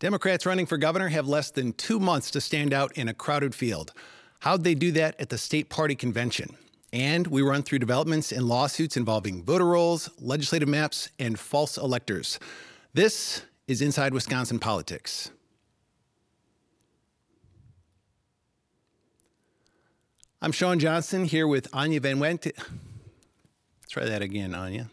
Democrats running for governor have less than 2 months to stand out in a crowded field. How'd they do that at the state party convention? And we run through developments in lawsuits involving voter rolls, legislative maps, and false electors. This is Inside Wisconsin Politics. I'm Sean Johnson here with Anya Van Went. Try that again, Anya.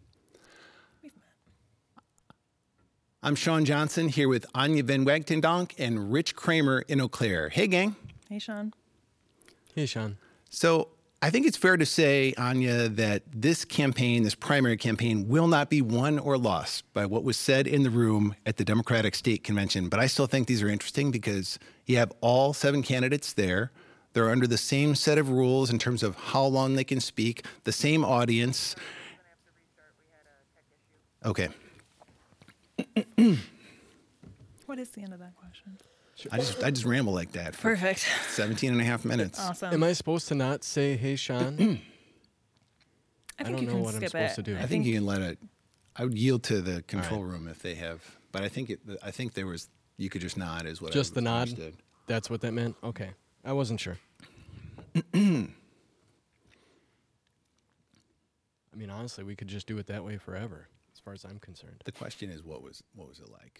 I'm Sean Johnson here with Anya Van Wagtendonk and Rich Kramer in Eau Claire. Hey, gang. Hey, Sean. Hey, Sean. So I think it's fair to say, Anya, that this campaign, this primary campaign, will not be won or lost by what was said in the room at the Democratic State Convention. But I still think these are interesting because you have all 7 candidates there. They're under the same set of rules in terms of how long they can speak, the same audience. Okay. What is the end of that question? I just ramble like that for Perfect. 17 and a half minutes. Awesome. Am I supposed to not say, hey, Sean? I think don't you know can what I'm skip supposed it. to do. I think you can let it. I would yield to the control room if they have. But I think there was. You could just nod, is what. Just I the nod? understood. That's what that meant? Okay. I wasn't sure. I mean, honestly, we could just do it that way forever, as far as I'm concerned. The question is, what was it like?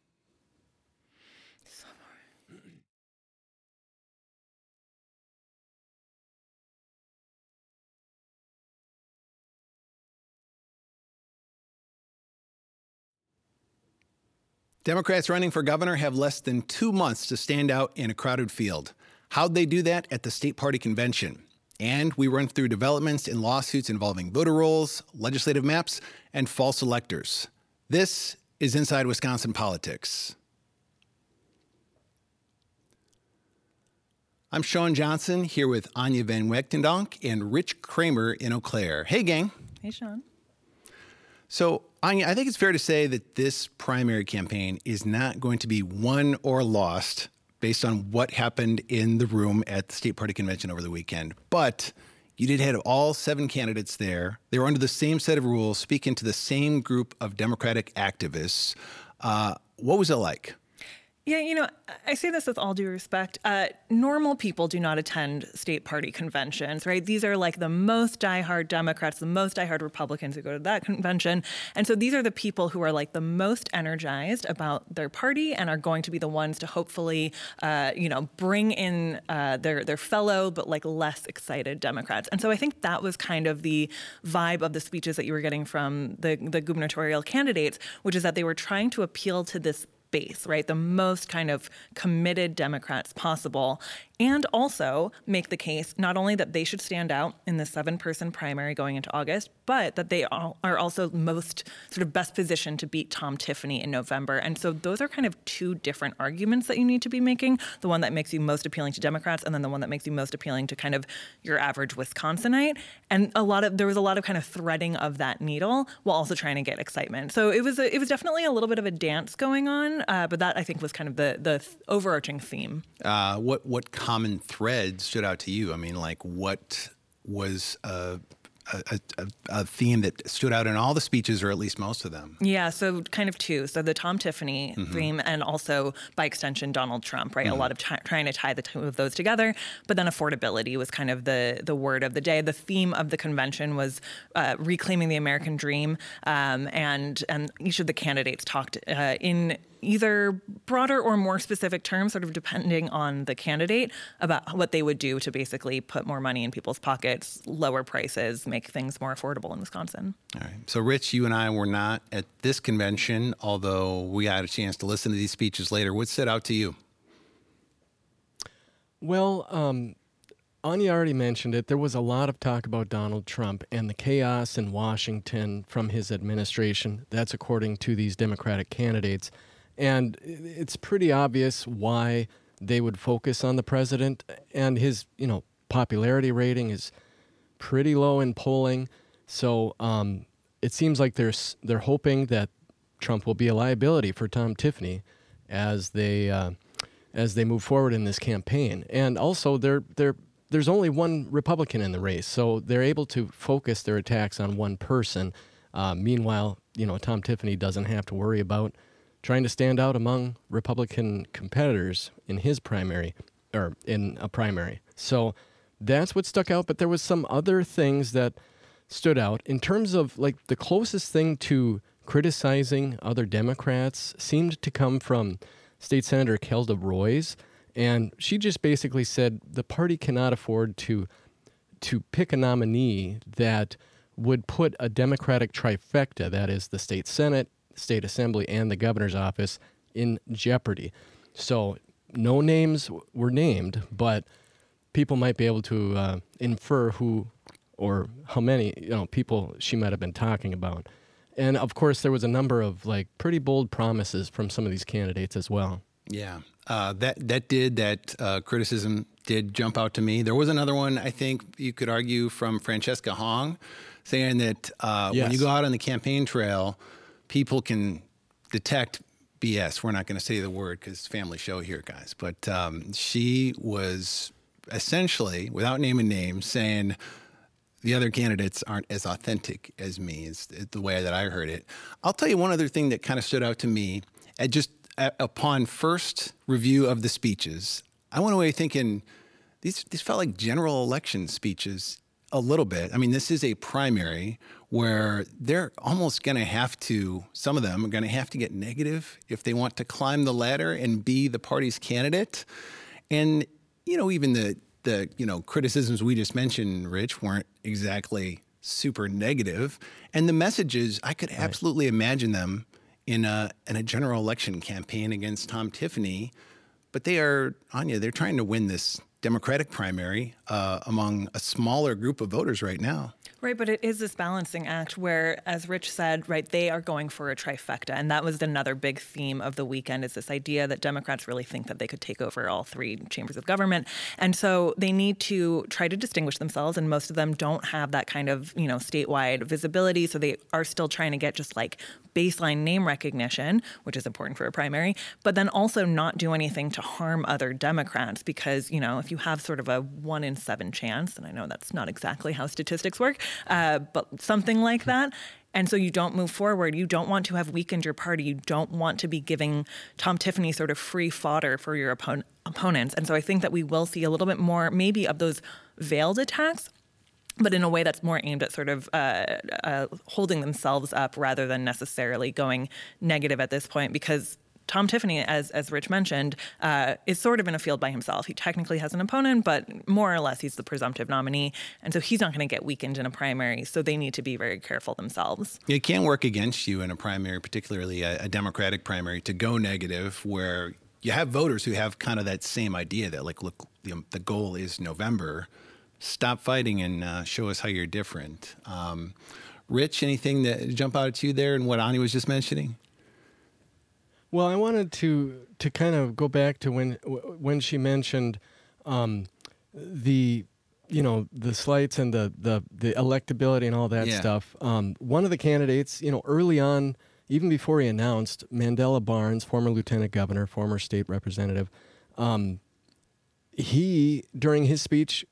Democrats running for governor have less than 2 months to stand out in a crowded field. How'd they do that at the state party convention? And we run through developments in lawsuits involving voter rolls, legislative maps, and false electors. This is Inside Wisconsin Politics. I'm Sean Johnson here with Anya Van Wagtendonk and Rich Kramer in Eau Claire. Hey, gang. Hey, Sean. So, Anya, I think it's fair to say that this primary campaign is not going to be won or lost based on what happened in the room at the state party convention over the weekend. But you did have all 7 candidates there. They were under the same set of rules, speaking to the same group of Democratic activists. What was it like? Yeah, I say this with all due respect. Normal people do not attend state party conventions, right? These are like the most diehard Democrats, the most diehard Republicans who go to that convention. And so these are the people who are like the most energized about their party and are going to be the ones to hopefully, bring in their fellow but like less excited Democrats. And so I think that was kind of the vibe of the speeches that you were getting from the gubernatorial candidates, which is that they were trying to appeal to this base, right? The most kind of committed Democrats possible, and also make the case not only that they should stand out in the 7-person primary going into August, but that they are also most sort of best positioned to beat Tom Tiffany in November. And so those are kind of 2 different arguments that you need to be making. The one that makes you most appealing to Democrats, and then the one that makes you most appealing to kind of your average Wisconsinite. And there was a lot of kind of threading of that needle while also trying to get excitement. So it was definitely a little bit of a dance going on, but that I think was kind of the overarching theme. What common thread stood out to you? I mean, like, what was a theme that stood out in all the speeches, or at least most of them? Yeah, so kind of 2. So the Tom Tiffany theme, and also by extension Donald Trump, right? A lot of trying to tie the 2 of those together. But then affordability was kind of the word of the day. The theme of the convention was reclaiming the American dream, and each of the candidates talked in either broader or more specific terms, sort of depending on the candidate, about what they would do to basically put more money in people's pockets, lower prices, make things more affordable in Wisconsin. All right. So, Rich, you and I were not at this convention, although we had a chance to listen to these speeches later. What stood out to you? Well, Anya already mentioned it. There was a lot of talk about Donald Trump and the chaos in Washington from his administration. That's according to these Democratic candidates. And it's pretty obvious why they would focus on the president, and his, popularity rating is pretty low in polling. So it seems like they're hoping that Trump will be a liability for Tom Tiffany as they move forward in this campaign. And also, there's only one Republican in the race, so they're able to focus their attacks on one person. Meanwhile, Tom Tiffany doesn't have to worry about trying to stand out among Republican competitors in his primary, or in a primary. So that's what stuck out. But there was some other things that stood out in terms of like the closest thing to criticizing other Democrats seemed to come from State Senator Kelda Roys. And she just basically said the party cannot afford to pick a nominee that would put a Democratic trifecta, that is the state Senate, state assembly, and the governor's office, in jeopardy. So no names were named, but people might be able to infer who or how many people she might have been talking about. And of course, there was a number of like pretty bold promises from some of these candidates as well. Yeah, that criticism did jump out to me. There was another one, I think you could argue, from Francesca Hong, saying that when you go out on the campaign trail, people can detect BS. We're not going to say the word because family show here, guys. But she was essentially, without naming names, saying the other candidates aren't as authentic as me, is the way that I heard it. I'll tell you one other thing that kind of stood out to me. Upon first review of the speeches, I went away thinking these felt like general election speeches a little bit. I mean, this is a primary where they're almost going to have to, some of them are going to have to get negative if they want to climb the ladder and be the party's candidate. And, even the criticisms we just mentioned, Rich, weren't exactly super negative. And the messages, I could absolutely imagine them in a general election campaign against Tom Tiffany, but they're trying to win this Democratic primary among a smaller group of voters right now. Right, but it is this balancing act where, as Rich said, right, they are going for a trifecta. And that was another big theme of the weekend, is this idea that Democrats really think that they could take over all three chambers of government. And so they need to try to distinguish themselves. And most of them don't have that kind of, statewide visibility. So they are still trying to get just like baseline name recognition, which is important for a primary, but then also not do anything to harm other Democrats. Because, if you have sort of a 1 in 7 chance, and I know that's not exactly how statistics work, but something like that. And so you don't move forward. You don't want to have weakened your party. You don't want to be giving Tom Tiffany sort of free fodder for your opponents. And so I think that we will see a little bit more maybe of those veiled attacks, but in a way that's more aimed at sort of holding themselves up rather than necessarily going negative at this point. Because Tom Tiffany, as Rich mentioned, is sort of in a field by himself. He technically has an opponent, but more or less he's the presumptive nominee. And so he's not going to get weakened in a primary. So they need to be very careful themselves. It can work against you in a primary, particularly a Democratic primary, to go negative, where you have voters who have kind of that same idea that, like, look, the goal is November. Stop fighting and show us how you're different. Rich, anything that jump out at you there in what Ani was just mentioning? Well, I wanted to kind of go back to when she mentioned the slights and the electability and all that stuff. One of the candidates, early on, even before he announced, Mandela Barnes, former lieutenant governor, former state representative, he during his speech,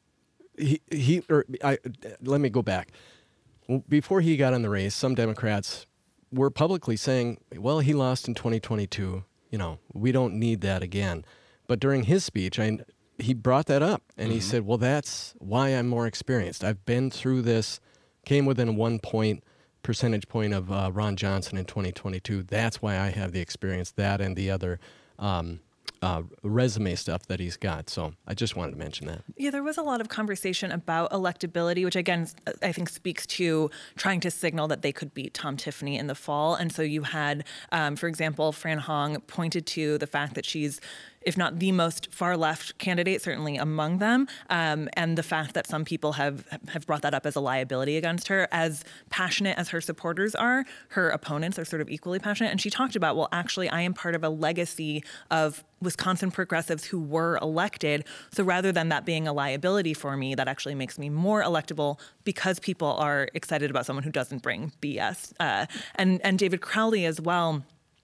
let me go back. Before he got in the race, some Democrats were publicly saying, well, he lost in 2022. We don't need that again. But during his speech, he brought that up, and he said, well, that's why I'm more experienced. I've been through this, came within 1 percentage point of Ron Johnson in 2022. That's why I have the experience, that and the other resume stuff that he's got. So I just wanted to mention that. Yeah, there was a lot of conversation about electability, which again, I think speaks to trying to signal that they could beat Tom Tiffany in the fall. And so you had, for example, Fran Hong pointed to the fact that she's, if not the most far left candidate, certainly among them, and the fact that some people have brought that up as a liability against her. As passionate as her supporters are, her opponents are sort of equally passionate. And she talked about, well, actually, I am part of a legacy of Wisconsin progressives who were elected. So rather than that being a liability for me, that actually makes me more electable because people are excited about someone who doesn't bring BS. And David Crowley as well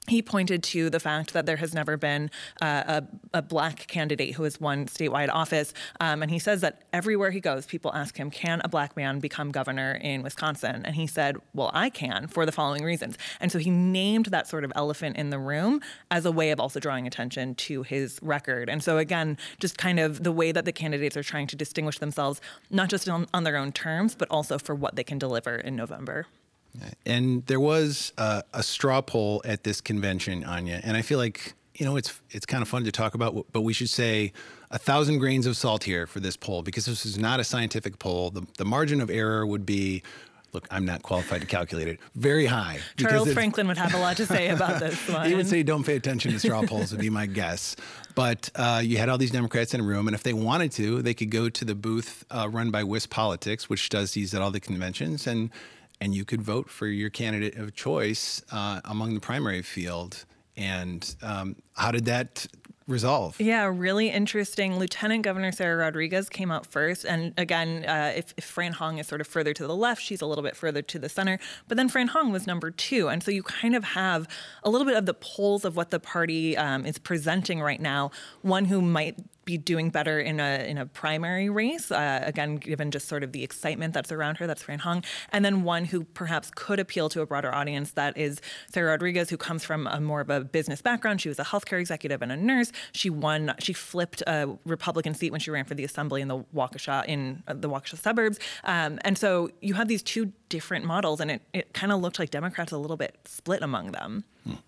he pointed to the fact that there has never been a black candidate who has won statewide office. And he says that everywhere he goes, people ask him, can a black man become governor in Wisconsin? And he said, well, I can for the following reasons. And so he named that sort of elephant in the room as a way of also drawing attention to his record. And so again, just kind of the way that the candidates are trying to distinguish themselves, not just on their own terms, but also for what they can deliver in November. And there was a straw poll at this convention, Anya, and I feel like, it's kind of fun to talk about, but we should say 1,000 grains of salt here for this poll, because this is not a scientific poll. The margin of error would be, look, I'm not qualified to calculate it, very high. Charles Franklin would have a lot to say about this one. He would say, don't pay attention to straw polls, would be my guess. But you had all these Democrats in a room, and if they wanted to, they could go to the booth run by WisPolitics, which does these at all the conventions, and you could vote for your candidate of choice among the primary field. And how did that resolve? Yeah, really interesting. Lieutenant Governor Sarah Rodriguez came out first. And again, if Fran Hong is sort of further to the left, she's a little bit further to the center. But then Fran Hong was number 2. And so you kind of have a little bit of the polls of what the party is presenting right now. One who might be doing better in a primary race, again, given just sort of the excitement that's around her, that's Fran Hong, and then one who perhaps could appeal to a broader audience, that is Sarah Rodriguez, who comes from a more of a business background. She was a healthcare executive and a nurse. She flipped a Republican seat when she ran for the assembly in the Waukesha suburbs. And so you have these two different models, and it kind of looked like Democrats a little bit split among them.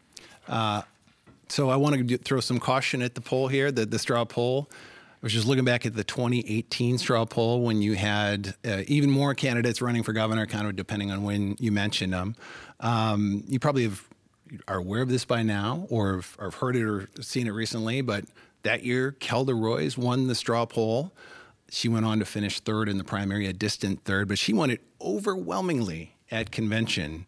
So I want to throw some caution at the poll here, the straw poll. I was just looking back at the 2018 straw poll when you had even more candidates running for governor, kind of depending on when you mentioned them. You probably are aware of this by now, or have heard it or seen it recently, but that year, Kelda Roys won the straw poll. She went on to finish third in the primary, a distant third, but she won it overwhelmingly at convention.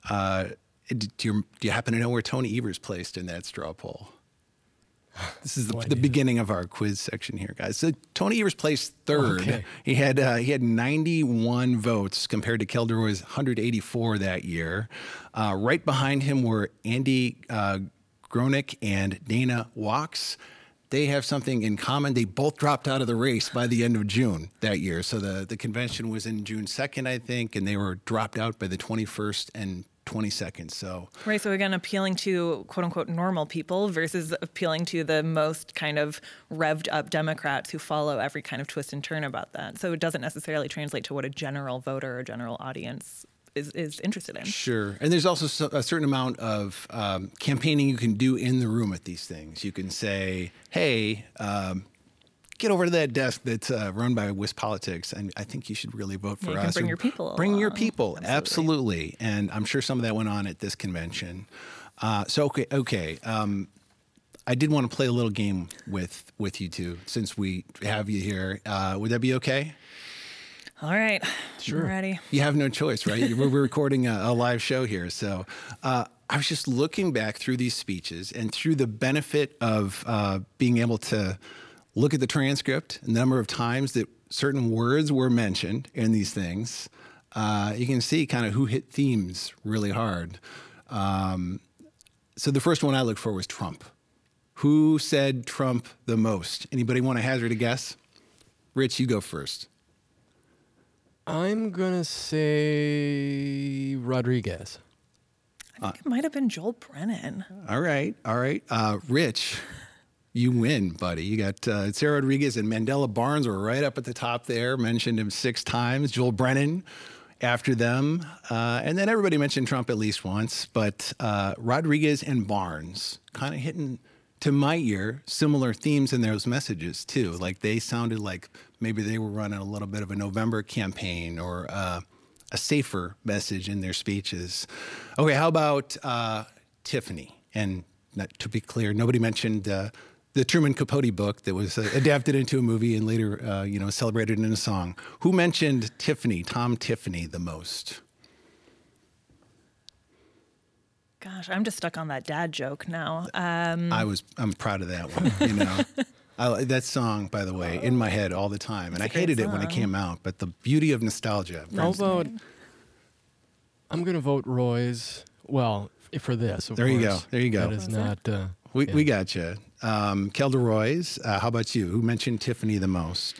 Do you happen to know where Tony Evers placed in that straw poll? This is the beginning of our quiz section here, guys. So Tony Evers placed third. Okay. He had 91 votes compared to Kelda Roy's 184 that year. Right behind him were Andy Gronick and Dana Wachs. They have something in common. They both dropped out of the race by the end of June that year. So the convention was in June 2nd, I think, and they were dropped out by the 21st and 22nd. So right. So again, appealing to quote unquote normal people versus appealing to the most kind of revved up Democrats who follow every kind of twist and turn about that. So it doesn't necessarily translate to what a general voter or general audience is interested in. Sure. And there's also a certain amount of campaigning you can do in the room at these things. You can say, hey, get over to that desk that's run by WisPolitics, and I think you should really vote for us. You can bring your people Bring along. your people, absolutely. And I'm sure some of that went on at this convention. Okay. I did want to play a little game with you two, since we have you here. Would that be okay? All right. Sure. I'm ready. You have no choice, right? We're recording a live show here. So I was just looking back through these speeches and through the benefit of being able to look at the transcript, the number of times that certain words were mentioned in these things. You can see kind of who hit themes really hard. So the first one I looked for was Trump. Who said Trump the most? Anybody want to hazard a guess? Rich, you go first. I'm going to say Rodriguez. I think it might have been Joel Brennan. All right. Rich, you win, buddy. You got Sarah Rodriguez and Mandela Barnes were right up at the top there, mentioned him 6 times. Joel Brennan after them. And then everybody mentioned Trump at least once. But Rodriguez and Barnes kind of hitting, to my ear, similar themes in those messages, too. Like they sounded like maybe they were running a little bit of a November campaign or a safer message in their speeches. Okay, how about Tiffany? And to be clear, nobody mentioned the Truman Capote book that was adapted into a movie and later, celebrated in a song. Who mentioned Tiffany, Tom Tiffany, the most? Gosh, I'm just stuck on that dad joke now. I'm proud of that one. That song, by the way, in my head all the time, and I hated it when it came out. But the beauty of nostalgia. I'm going to vote Roy's. Well, For this, of There you go. course. There you go. That is not... We got you. Kelda Roys, how about you? Who mentioned Tiffany the most?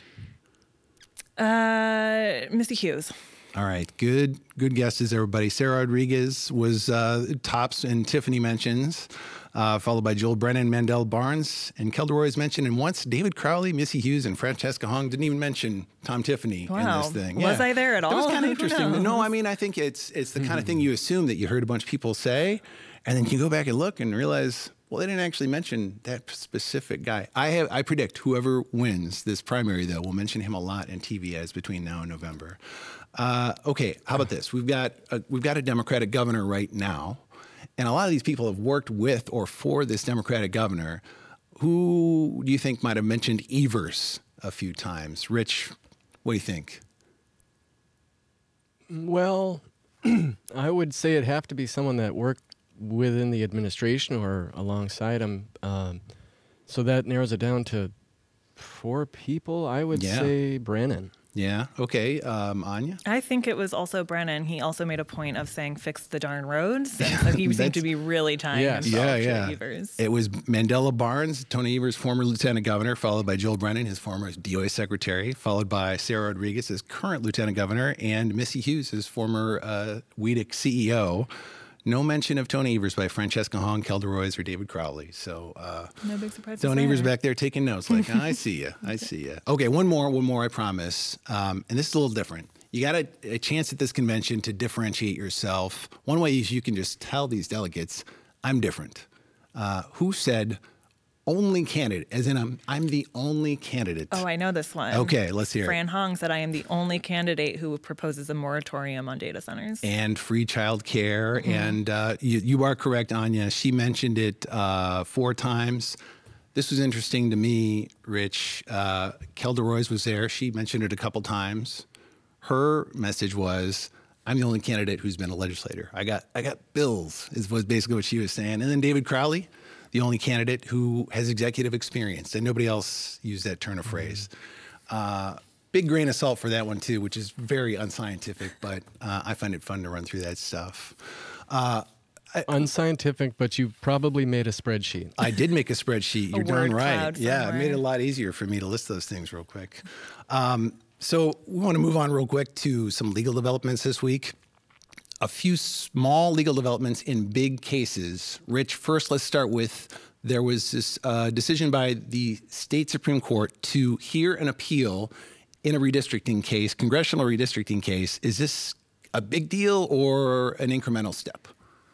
Missy Hughes. All right, good guesses, everybody. Sarah Rodriguez was tops in Tiffany mentions, followed by Joel Brennan, Mandel Barnes, and Kelda Roy's mentioned. And once David Crowley, Missy Hughes, and Francesca Hong didn't even mention Tom Tiffany in this thing. Was I there at all? That was kind of Who interesting. knows? No, I mean, I think it's the kind of thing you assume that you heard a bunch of people say, and then you go back and look and realize, well, they didn't actually mention that specific guy. I predict whoever wins this primary, though, will mention him a lot in TV ads between now and November. Okay, how about this? We've got a Democratic governor right now, and a lot of these people have worked with or for this Democratic governor. Who do you think might have mentioned Evers a few times? Rich, what do you think? Well, I would say it'd have to be someone that worked within the administration or alongside him. So that narrows it down to 4 people. I would say Brennan. Yeah. Okay. Anya? I think it was also Brennan. He also made a point of saying, fix the darn roads. And so he seemed to be really tying himself to Evers. It was Mandela Barnes, Tony Evers' former lieutenant governor, followed by Joel Brennan, his former DOA secretary, followed by Sarah Rodriguez, his current lieutenant governor, and Missy Hughes, his former WEDC CEO. No mention of Tony Evers by Francesca Hong, Kelda Roys, or David Crowley. So no big surprise. Tony Evers back there taking notes like, I see you. I see you. Okay, one more, I promise. And this is a little different. You got a chance at this convention to differentiate yourself. One way is you can just tell these delegates, I'm different. Who said only candidate, as in I'm the only candidate? Oh, I know this one. Okay, let's hear it. Fran Hong said, I am the only candidate who proposes a moratorium on data centers. And free child care. Mm-hmm. And you are correct, Anya. She mentioned it 4 times. This was interesting to me, Rich. Kelda Roys was there. She mentioned it a couple times. Her message was, I'm the only candidate who's been a legislator. I got bills, was basically what she was saying. And then David Crowley, the only candidate who has executive experience, and nobody else used that turn of phrase. Big grain of salt for that one, too, which is very unscientific, but I find it fun to run through that stuff. Unscientific, but you probably made a spreadsheet. I did make a spreadsheet. You're darn right. Yeah, it made it a lot easier for me to list those things real quick. So we want to move on real quick to some legal developments this week. A few small legal developments in big cases. Rich, first let's start with there was this decision by the state Supreme Court to hear an appeal in a redistricting case, congressional redistricting case. Is this a big deal or an incremental step?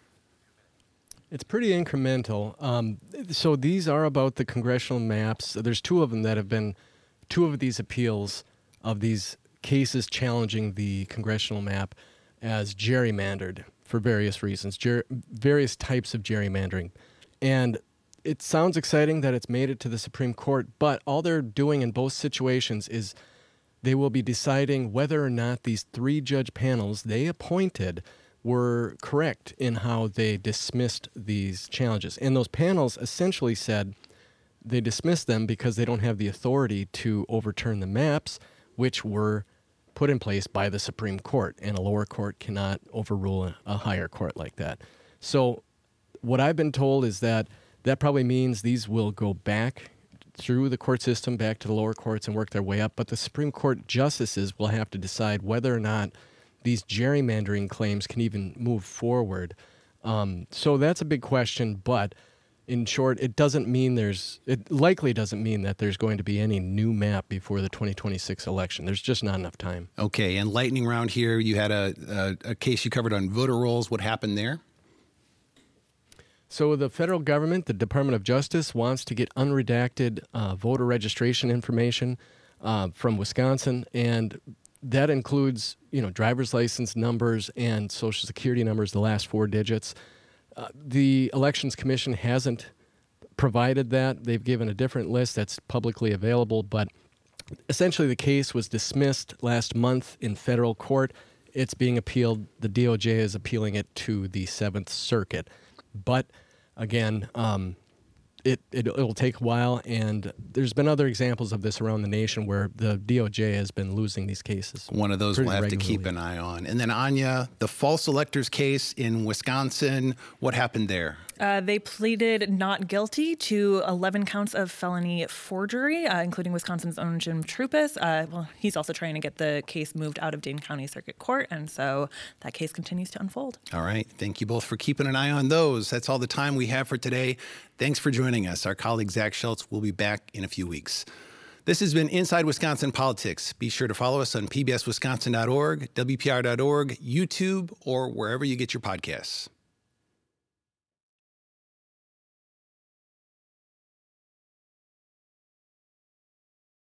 It's pretty incremental. So these are about the congressional maps. There's 2 of them that have been 2 of these appeals of these cases challenging the congressional map as gerrymandered for various reasons, various types of gerrymandering. And it sounds exciting that it's made it to the Supreme Court, but all they're doing in both situations is they will be deciding whether or not these 3-judge panels they appointed were correct in how they dismissed these challenges. And those panels essentially said they dismissed them because they don't have the authority to overturn the maps, which were put in place by the Supreme Court, and a lower court cannot overrule a higher court like that. So what I've been told is that probably means these will go back through the court system, back to the lower courts and work their way up, but the Supreme Court justices will have to decide whether or not these gerrymandering claims can even move forward. So that's a big question, but in short, it likely doesn't mean that there's going to be any new map before the 2026 election. There's just not enough time. Okay, and lightning round here, you had a case you covered on voter rolls. What happened there? So the federal government, the Department of Justice, wants to get unredacted voter registration information from Wisconsin, and that includes, driver's license numbers and Social Security numbers, the last 4 digits. The Elections Commission hasn't provided that. They've given a different list that's publicly available, but essentially the case was dismissed last month in federal court. It's being appealed. The DOJ is appealing it to the 7th Circuit. But again, it'll take a while, and there's been other examples of this around the nation where the DOJ has been losing these cases. One of those we'll have regularly. to keep an eye on. And then, Anya, the false electors case in Wisconsin, what happened there? They pleaded not guilty to 11 counts of felony forgery, including Wisconsin's own Jim Trupus. Well, he's also trying to get the case moved out of Dane County Circuit Court, and so that case continues to unfold. All right. Thank you both for keeping an eye on those. That's all the time we have for today. Thanks for joining us. Our colleague Zach Schultz will be back in a few weeks. This has been Inside Wisconsin Politics. Be sure to follow us on pbswisconsin.org, WPR.org, YouTube, or wherever you get your podcasts.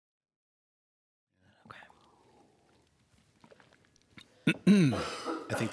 I think